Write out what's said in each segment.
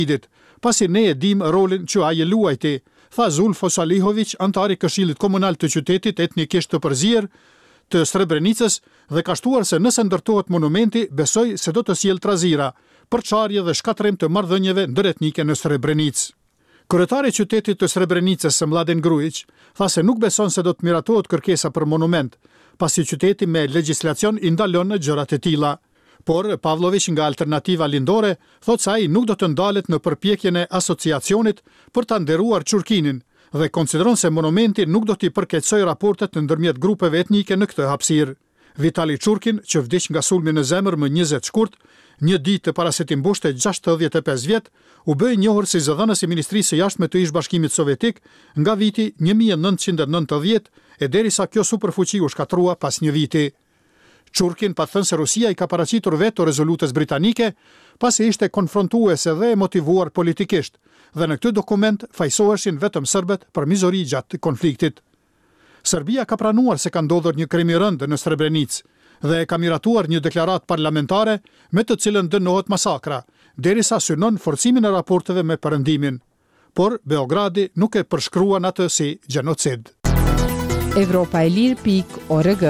pasi ne e dim rolin që ai e luajti, tha Zulfo Salihović, antari i Këshillit Komunal të qytetit etnikisht të përzier të Srebrenicës, dhe ka shtuar se nëse ndërtohet monumenti, besoj se do të sjellë trazira, përçarje dhe shkatrim të marrëdhënieve ndëretnike në Srebrenicë. Kryetari i qytetit të Srebrenicës, Mladen Gruić, tha se nuk beson se do të miratohet kërkesa për monument, pasi qyteti me legjislacion i ndalon gjërat e tilla. Por Pavlović nga Alternativa Lindore thot se ai nuk do të ndalet në përpjekjen e asociacionit për ta nderuar Çurkinin dhe konsideron se monumenti nuk do t'i përkeqësojë raportet ndërmjet grupeve etnike në këtë hapësirë. Vitali Çurkin, që vdiq nga sulmi në zemër më 20 shkurt, një ditë para se t'i mbushte 65 vjet, u bë i njohur si zëdhënës i Ministrisë së Jashtme të Ish-Bashkimit Sovjetik nga viti 1990 e derisa kjo superfuqi u shkatrua pas një viti. Çurkin pa thënë se Rusia i ka paraqitur veto rezolutës britanike pasi ishte konfrontuese dhe motivuar politikisht, dhe në këtë dokument fajsoheshin vetëm serbët për mizori gjatë konfliktit. Serbia ka pranuar se ka ndodhur një krim i rënd në Srebrenicë dhe ka miratuar një deklaratë parlamentare me të cilën dënohet masakra, derisa synon forcimin e raporteve me perëndimin. Por Beogradi nuk e përshkruan atë si gjenocid. Evropaelir.org.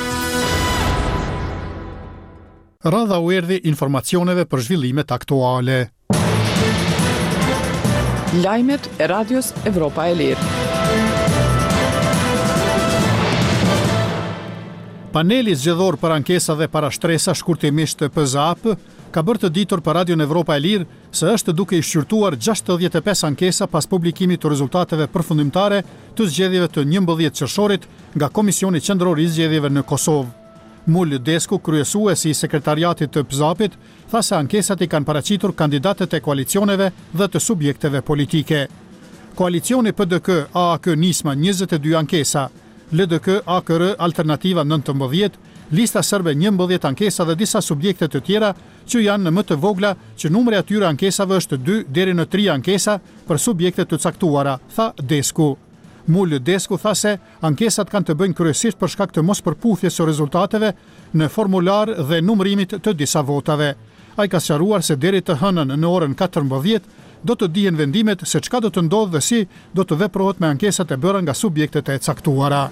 Radha u erdhi informacioneve për zhvillimet aktuale. Lajmet e radios Evropa e Lirë. Paneli zgjedhor për ankesa dhe parashtresa, shkurtimisht PZAP, ka bërë të ditur për Radion Evropa e Lirë se është duke i shqyrtuar 65 ankesa pas publikimit të rezultateve përfundimtare të zgjedhjeve të 11 qershorit nga Komisioni Qendror i Zgjedhjeve në Kosovë. Mul Desku, kryesuesi i sekretariatit të PZAP-it, tha se ankesat i kanë paraqitur kandidatët e koalicioneve dhe të subjekteve politike. Koalicioni PDK-AAK Nisma 22 ankesa, LDK-AKR Alternativa 19, Lista Serbe 11 ankesa dhe disa subjekte të tjera që janë në më të vogla, që numri atyre ankesave është 2 deri në 3 ankesa për subjekte të caktuara, tha Desku. Mul Desku tha se ankesat kanë të bëjnë kryesisht për shkak të mospërputhjes së rezultateve në formular dhe numërimit të disa votave. Ai ka sqaruar se deri të hënën në orën 14 do të dihen vendimet se çka do të ndodhë dhe si do të veprohet me ankesat e bëra nga subjektet e caktuara.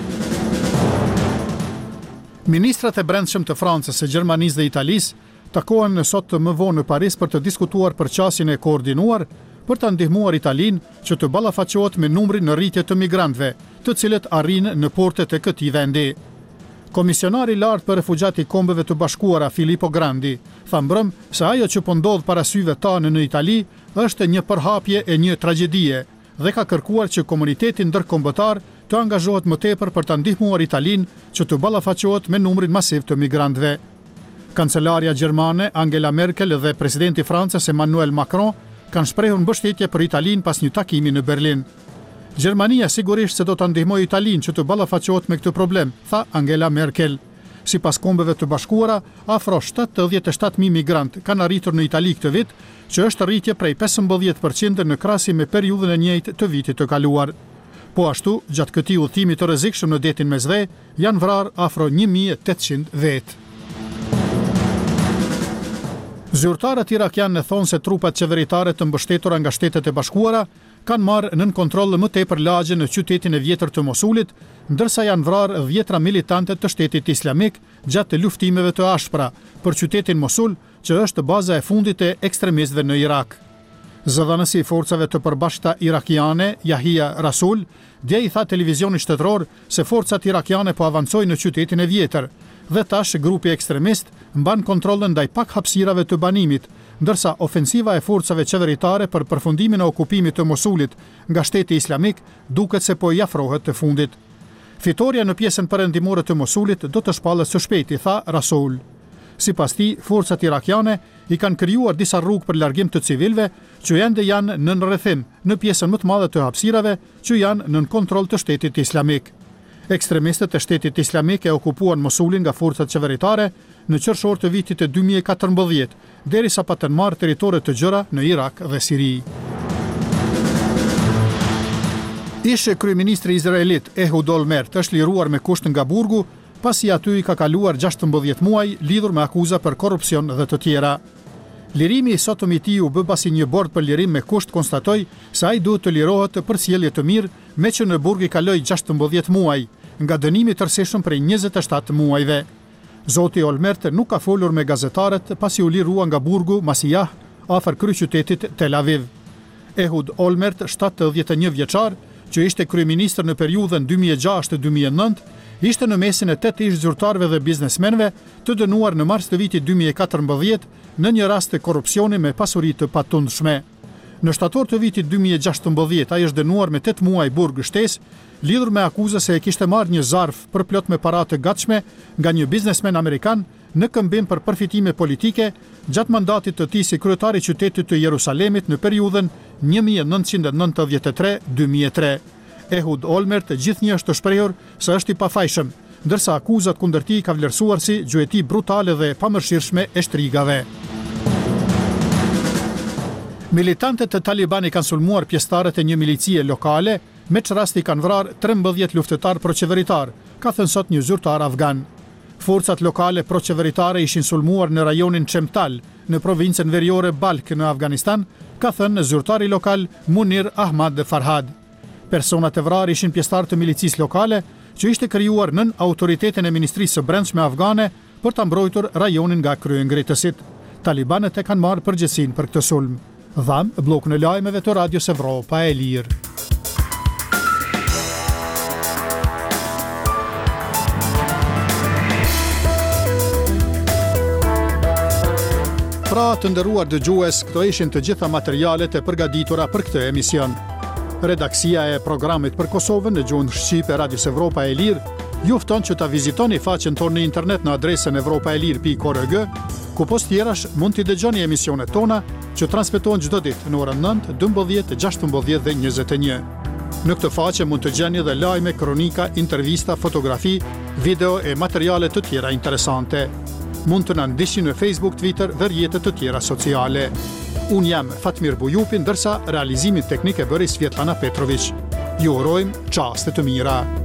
Ministrat e brendshëm të Francës, së Gjermanisë dhe Italisë takohen sot më vonë në Paris për të diskutuar për qasjen e koordinuar për të ndihmuar Italinë që të ballafaqohet me numrin në rritje të migrantëve, të cilët arrin në portet e këtij vendi. Komisionari i lartë për refugjat i Kombeve të Bashkuara, Filippo Grandi, tha mbrëm se ajo që po ndodh para syve tanë në Itali është një përhapje e një tragjedie dhe ka kërkuar që komuniteti ndërkombëtar të angazhohet më tepër për të ndihmuar Italinë që të ballafaqohet me numrin masiv të migrantëve. Kancelaria gjermane Angela Merkel dhe presidenti i Francës Emmanuel Macron kanë shprehur mbështetje për Italinë pas një takimi në Berlin. Gjermania sigurisht se do të ndihmojë Italinë që të ballafaqohet me këtë problem, tha Angela Merkel. Sipas Kombeve të Bashkuara, afro 77.000 migrant kanë arritur në Itali këtë vit, që është rritje prej 15% në krahasim me periudhën e njëjtë të vitit të kaluar. Po ashtu, gjatë këtij udhëtimi të rrezikshëm në detin Mesdhe, janë vrarë afro 1800 vetë. Zyrtarët irakianë thonë se trupat qeveritare të mbështetura nga Shtetet e Bashkuara kanë marrë nën kontroll më tepër lagje në qytetin e vjetër të Mosulit, ndërsa janë vrarë 10 militante të Shtetit Islamik gjatë luftimeve të ashpra për qytetin Mosul, që është baza e fundit e ekstremistëve në Irak. Zëdhënësi i forcave të përbashkëta irakiane, Yahia Rasul, dje i tha televizionit shtetëror se forcat irakiane po avancojnë në qytetin e vjetër, dhe tash grupi ekstremist mban kontrollën ndaj pak hapësirave të banimit, ndërsa ofensiva e forcave qeveritare për përfundimin e okupimit të Mosulit nga Shteti Islamik duket se po i afrohet të fundit. Fitoria në pjesën perëndimore të Mosulit do të shpallet së shpejti, tha Rasul. Sipas tij, forcat irakiane i kanë krijuar disa rrugë për largim të civilëve që ende janë në rrethim në pjesën më të madhe të hapësirave që janë nën kontroll të Shtetit Islamik. Ekstremistët e Shtetit Islamik e okupuan Mosulin nga forcat qeveritare në qershor të vitit të 2014, derisa patën marrë territore të gjëra në Irak dhe Siri. Ish kryeministri izraelit Ehud Olmert është liruar me kusht nga burgu, pasi aty i ka kaluar 16 muaj lidhur me akuza për korrupsion dhe të tjera. Lirimi i Satomi Tij u bë pasi një bord për lirim me kusht konstatoi se ai duhet të lirohet për sjellje të mirë, me që në burg i kaloi 16 muaj, nga dënimi i tërësishëm prej 27 muajve. Zoti Olmert nuk ka folur me gazetarët pasi u lirua nga burgu Masiyah, afër kryeqytetit Tel Aviv. Ehud Olmert, 71 vjeçar, që ishte kryeministër në periudhën 2006-2009, ishte në mesin e 8 ish zyrtarëve dhe biznesmenëve të dënuar në mars të vitit 2014 në një rast të korrupsioni me pasuri të patundshme. Në shtator të vitit 2016 ai është dënuar me 8 muaj burg shtesë, lidhur me akuzë se e kishte marrë një zarf për plot me para të gatshme nga një biznesmen amerikan në këmbim për përfitime politike gjatë mandatit të tij si kryetari i qytetit të Jerusalemit në periudhën 1993-2003. Ehud Olmert gjithnjë është të shprehur se është i pafajshëm, ndërsa akuzat kundër tij ka vlerësuar si gjueti brutale dhe pamërshirshme e shtrigave. Militantët e Talibanit kanë sulmuar pjesëtarët e një milicie lokale, me që rasti kanë vrarë 13 luftëtar proqeveritar, ka thënë sot një zyrtar afgan. Forcat lokale proqeveritare ishin sulmuar në rajonin Chemtal, në provincën veriore Balk në Afganistan, ka thënë zyrtari lokal Munir Ahmad Farhad. Personat e vrarë ishin pjesëtarë të milicisë lokale, që ishte krijuar nën autoritetin e Ministrisë së Brendshme afgane për ta mbrojtur rajonin nga kryengritësit. Talibanët e kanë marrë përgjegjësinë për këtë sulm. Dham, blokun e lajmeve të Radios Evropa e Lirë. Pra të nderuar dëgjues, këto ishin të gjitha materialet e përgatitura për këtë emision. Redaksia e programit për Kosovën në gjuhën shqipe Radios Evropa e Lirë ju fton që ta vizitoni faqen tonë në internet në adresën evropaelir.org, ku post tjerash mund t'i dëgjoni emisionet tona që transmetohen çdo ditë në orën 9, 12, 16 dhe 21. Në këtë faqe mund të gjeni edhe lajme, kronika, intervista, fotografi, video e materiale të tjera interesante. Mund të na ndiqni në Facebook, Twitter dhe rrjetet të tjera sociale. Unë jam Fatmir Bujupi, ndërsa realizimin teknik e bëri Svetlana Petrović. Ju urojmë çaste të mira.